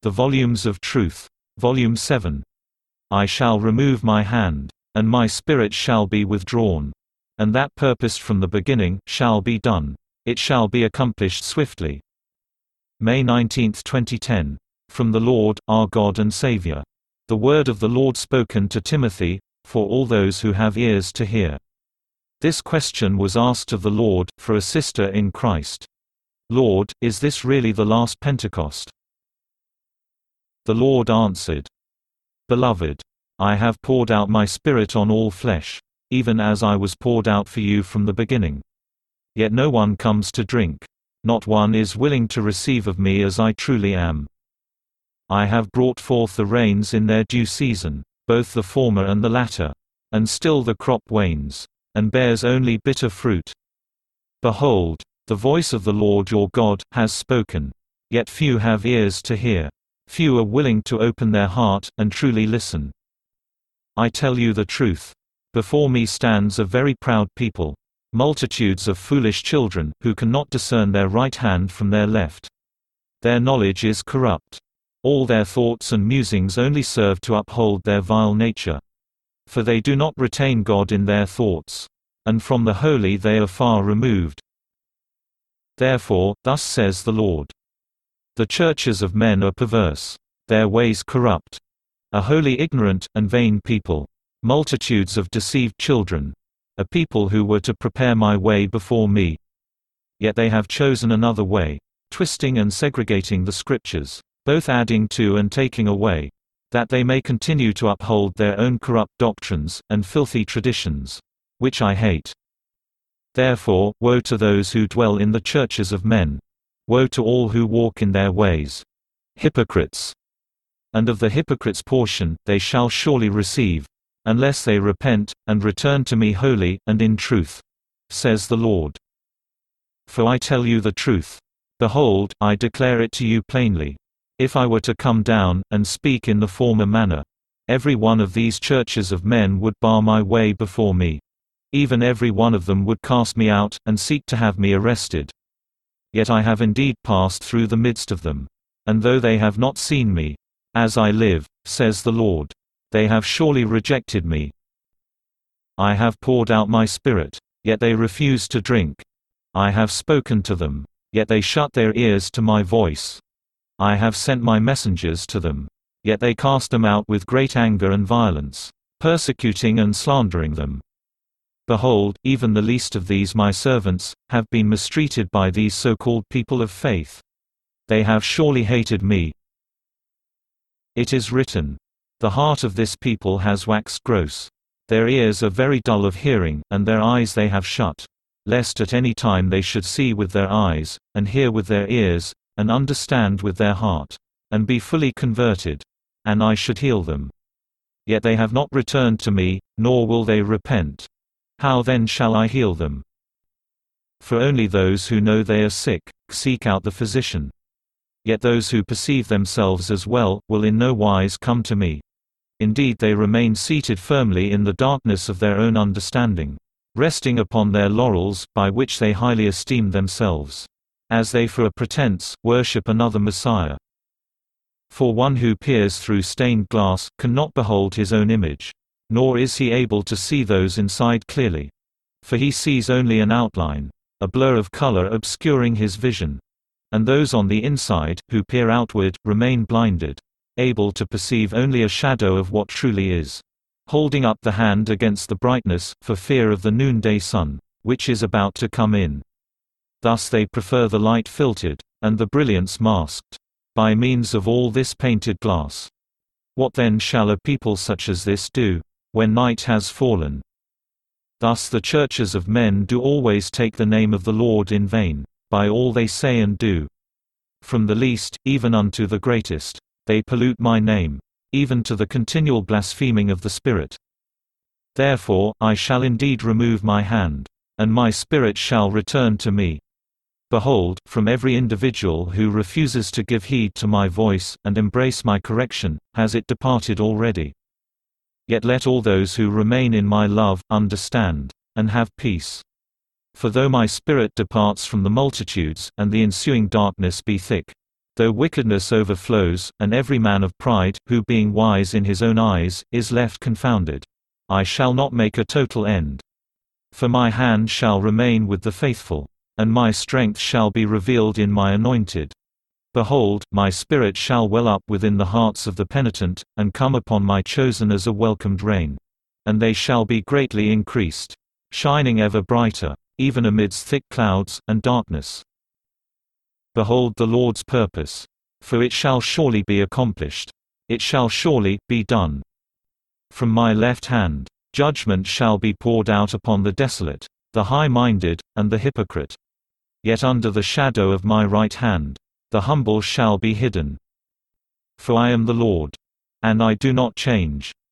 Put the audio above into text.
The Volumes of Truth. Volume 7. I shall remove my hand, and my spirit shall be withdrawn. And that purposed from the beginning shall be done. It shall be accomplished swiftly. May 19, 2010. From the Lord, our God and Savior. The word of the Lord spoken to Timothy, for all those who have ears to hear. This question was asked of the Lord, for a sister in Christ. Lord, is this really the last Pentecost? The Lord answered, Beloved, I have poured out my Spirit on all flesh, even as I was poured out for you from the beginning. Yet no one comes to drink. Not one is willing to receive of me as I truly am. I have brought forth the rains in their due season, both the former and the latter. And still the crop wanes, and bears only bitter fruit. Behold, the voice of the Lord your God has spoken. Yet few have ears to hear. Few are willing to open their heart, and truly listen. I tell you the truth. Before me stands a very proud people, multitudes of foolish children, who cannot discern their right hand from their left. Their knowledge is corrupt. All their thoughts and musings only serve to uphold their vile nature. For they do not retain God in their thoughts, and from the holy they are far removed. Therefore, thus says the Lord. The churches of men are perverse, their ways corrupt. A wholly ignorant, and vain people. Multitudes of deceived children. A people who were to prepare my way before me. Yet they have chosen another way, twisting and segregating the Scriptures, both adding to and taking away, that they may continue to uphold their own corrupt doctrines, and filthy traditions, which I hate. Therefore, woe to those who dwell in the churches of men. Woe to all who walk in their ways. Hypocrites! And of the hypocrites' portion, they shall surely receive, unless they repent, and return to me wholly, and in truth, says the Lord. For I tell you the truth. Behold, I declare it to you plainly. If I were to come down, and speak in the former manner, every one of these churches of men would bar my way before me. Even every one of them would cast me out, and seek to have me arrested. Yet I have indeed passed through the midst of them. And though they have not seen me, as I live, says the Lord, they have surely rejected me. I have poured out my Spirit, yet they refuse to drink. I have spoken to them, yet they shut their ears to my voice. I have sent my messengers to them, yet they cast them out with great anger and violence, persecuting and slandering them. Behold, even the least of these my servants, have been mistreated by these so-called people of faith. They have surely hated me. It is written, The heart of this people has waxed gross. Their ears are very dull of hearing, and their eyes they have shut, lest at any time they should see with their eyes, and hear with their ears, and understand with their heart, and be fully converted, and I should heal them. Yet they have not returned to me, nor will they repent. How then shall I heal them? For only those who know they are sick, seek out the physician. Yet those who perceive themselves as well, will in no wise come to me. Indeed they remain seated firmly in the darkness of their own understanding, resting upon their laurels, by which they highly esteem themselves, as they for a pretense, worship another Messiah. For one who peers through stained glass, cannot behold his own image, nor is he able to see those inside clearly. For he sees only an outline, a blur of color obscuring his vision. And those on the inside, who peer outward, remain blinded, able to perceive only a shadow of what truly is, holding up the hand against the brightness, for fear of the noonday sun, which is about to come in. Thus they prefer the light filtered, and the brilliance masked, by means of all this painted glass. What then shall a people such as this do, when night has fallen? Thus the churches of men do always take the name of the Lord in vain, by all they say and do. From the least, even unto the greatest, they pollute my name, even to the continual blaspheming of the Spirit. Therefore, I shall indeed remove my hand, and my Spirit shall return to me. Behold, from every individual who refuses to give heed to my voice, and embrace my correction, has it departed already. Yet let all those who remain in my love, understand, and have peace. For though my Spirit departs from the multitudes, and the ensuing darkness be thick, Though wickedness overflows, and every man of pride, who being wise in his own eyes, is left confounded, I shall not make a total end. For my hand shall remain with the faithful, and my strength shall be revealed in my anointed. Behold, my spirit shall well up within the hearts of the penitent, and come upon my chosen as a welcomed rain. And they shall be greatly increased, shining ever brighter, even amidst thick clouds, and darkness. Behold the Lord's purpose. For it shall surely be accomplished. It shall surely be done. From my left hand, judgment shall be poured out upon the desolate, the high-minded, and the hypocrite. Yet under the shadow of my right hand, the humble shall be hidden. For I am the Lord. And I do not change.